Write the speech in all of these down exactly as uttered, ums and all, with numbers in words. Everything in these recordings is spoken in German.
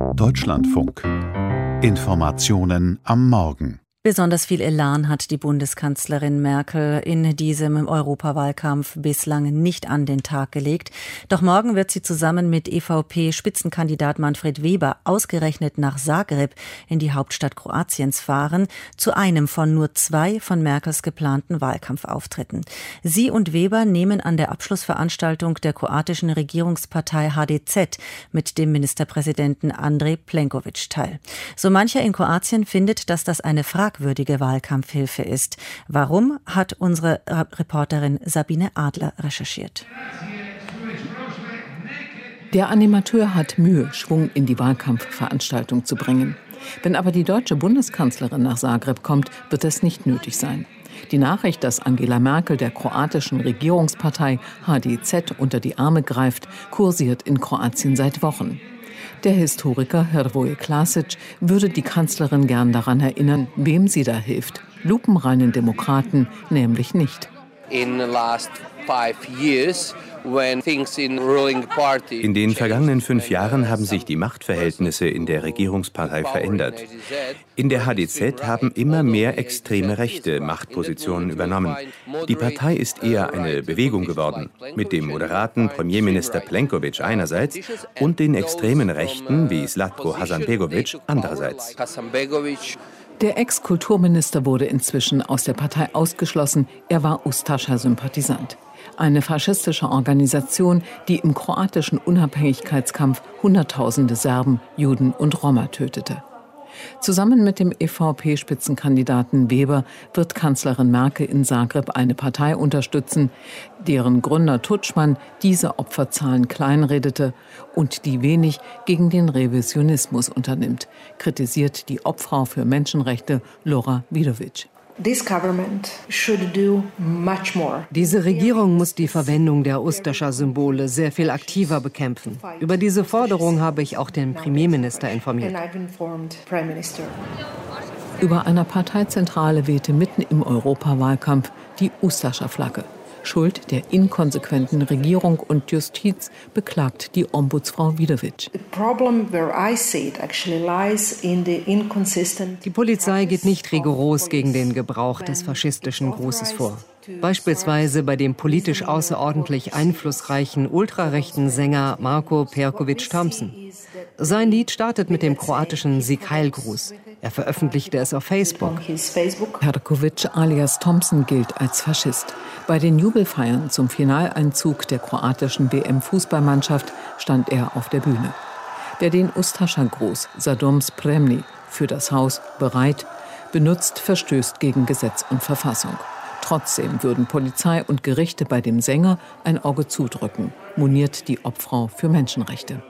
Deutschlandfunk. Informationen am Morgen. Besonders viel Elan hat die Bundeskanzlerin Merkel in diesem Europawahlkampf bislang nicht an den Tag gelegt. Doch morgen wird sie zusammen mit E V P-Spitzenkandidat Manfred Weber ausgerechnet nach Zagreb in die Hauptstadt Kroatiens fahren, zu einem von nur zwei von Merkels geplanten Wahlkampfauftritten. Sie und Weber nehmen an der Abschlussveranstaltung der kroatischen Regierungspartei H D Z mit dem Ministerpräsidenten Andrej Plenković teil. So mancher in Kroatien findet, dass das eine Frage fragwürdige Wahlkampfhilfe ist. Warum, hat unsere Reporterin Sabine Adler recherchiert. Der Animateur hat Mühe, Schwung in die Wahlkampfveranstaltung zu bringen. Wenn aber die deutsche Bundeskanzlerin nach Zagreb kommt, wird es nicht nötig sein. Die Nachricht, dass Angela Merkel der kroatischen Regierungspartei H D Z unter die Arme greift, kursiert in Kroatien seit Wochen. Der Historiker Hrvoje Klasić würde die Kanzlerin gern daran erinnern, wem sie da hilft. Lupenreinen Demokraten nämlich nicht. In the last five years, when things in ruling party In den vergangenen fünf Jahren haben sich die Machtverhältnisse in der Regierungspartei verändert. In der H D Z haben immer mehr extreme Rechte Machtpositionen übernommen. Die Partei ist eher eine Bewegung geworden, mit dem moderaten Premierminister Plenković einerseits und den extremen Rechten wie Zlatko Hasanbegović andererseits. Der Ex-Kulturminister wurde inzwischen aus der Partei ausgeschlossen. Er war Ustascha-Sympathisant. Eine faschistische Organisation, die im kroatischen Unabhängigkeitskampf Hunderttausende Serben, Juden und Roma tötete. Zusammen mit dem E V P-Spitzenkandidaten Weber wird Kanzlerin Merkel in Zagreb eine Partei unterstützen, deren Gründer Tudjman diese Opferzahlen kleinredete und die wenig gegen den Revisionismus unternimmt, kritisiert die Obfrau für Menschenrechte Lora Vidovic. Diese Regierung muss die Verwendung der Ustascha-Symbole sehr viel aktiver bekämpfen. Über diese Forderung habe ich auch den Premierminister informiert. Über einer Parteizentrale wehte mitten im Europawahlkampf die Ustascha-Flagge. Schuld der inkonsequenten Regierung und Justiz beklagt die Ombudsfrau Vidovic. Die Polizei geht nicht rigoros gegen den Gebrauch des faschistischen Grußes vor. Beispielsweise bei dem politisch außerordentlich einflussreichen ultrarechten Sänger Marko Perković-Thompson. Sein Lied startet mit dem kroatischen Sieg Heil-Gruß. Er veröffentlichte es auf Facebook. Perković alias Thompson gilt als Faschist. Bei den Jubelfeiern zum Finaleinzug der kroatischen W M-Fußballmannschaft stand er auf der Bühne. Wer den Ustascha-Gruß Sadom Spremni für das Haus bereit benutzt, verstößt gegen Gesetz und Verfassung. Trotzdem würden Polizei und Gerichte bei dem Sänger ein Auge zudrücken, moniert die Obfrau für Menschenrechte.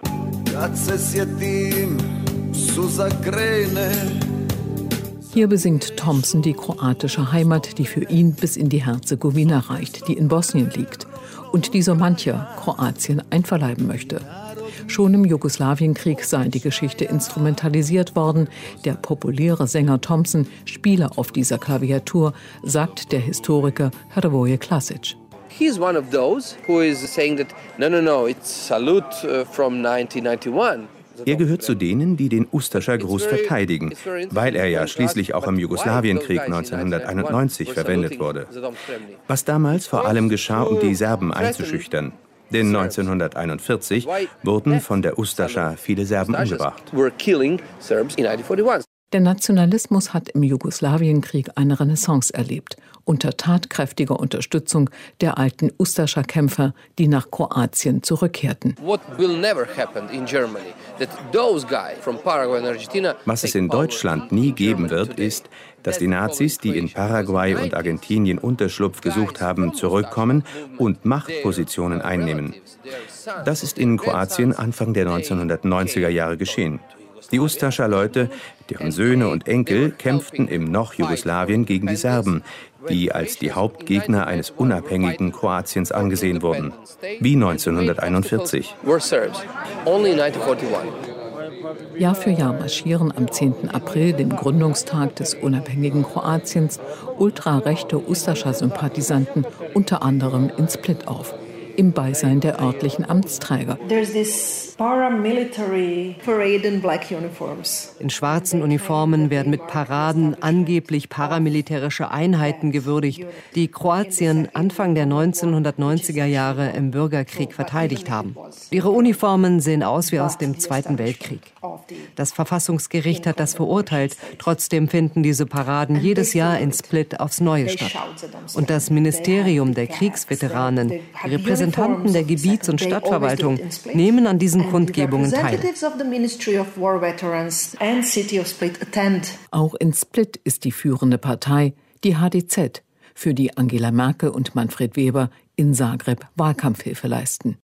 Hier besingt Thompson die kroatische Heimat, die für ihn bis in die Herzegowina reicht, die in Bosnien liegt und die so mancher Kroatien einverleiben möchte. Schon im Jugoslawienkrieg sei die Geschichte instrumentalisiert worden. Der populäre Sänger Thompson spiele auf dieser Klaviatur, sagt der Historiker Hrvoje Klasić. He's one of those who is saying that no no no it's salute from nineteen ninety-one. Er gehört zu denen, die den Ustascha-Gruß verteidigen, weil er ja schließlich auch im Jugoslawienkrieg neunzehnhunderteinundneunzig verwendet wurde. Was damals vor allem geschah, um die Serben einzuschüchtern. Denn neunzehnhunderteinundvierzig wurden von der Ustascha viele Serben umgebracht. Der Nationalismus hat im Jugoslawienkrieg eine Renaissance erlebt, unter tatkräftiger Unterstützung der alten Ustascha-Kämpfer, die nach Kroatien zurückkehrten. Was es in Deutschland nie geben wird, ist, dass die Nazis, die in Paraguay und Argentinien Unterschlupf gesucht haben, zurückkommen und Machtpositionen einnehmen. Das ist in Kroatien Anfang der neunzehnhundertneunziger Jahre geschehen. Die Ustascha-Leute, deren Söhne und Enkel, kämpften im noch Jugoslawien gegen die Serben, die als die Hauptgegner eines unabhängigen Kroatiens angesehen wurden, wie neunzehnhunderteinundvierzig. Jahr für Jahr marschieren am zehnten April, dem Gründungstag des unabhängigen Kroatiens, ultrarechte Ustascha-Sympathisanten unter anderem in Split auf, im Beisein der örtlichen Amtsträger. In schwarzen Uniformen werden mit Paraden angeblich paramilitärische Einheiten gewürdigt, die Kroatien Anfang der neunzehnhundertneunziger Jahre im Bürgerkrieg verteidigt haben. Ihre Uniformen sehen aus wie aus dem Zweiten Weltkrieg. Das Verfassungsgericht hat das verurteilt. Trotzdem finden diese Paraden jedes Jahr in Split aufs Neue statt. Und das Ministerium der Kriegsveteranen, die Repräsentanten der Gebiets- und Stadtverwaltung nehmen an diesen Kundgebungen teil. Auch in Split ist die führende Partei die H D Z, für die Angela Merkel und Manfred Weber in Zagreb Wahlkampfhilfe leisten.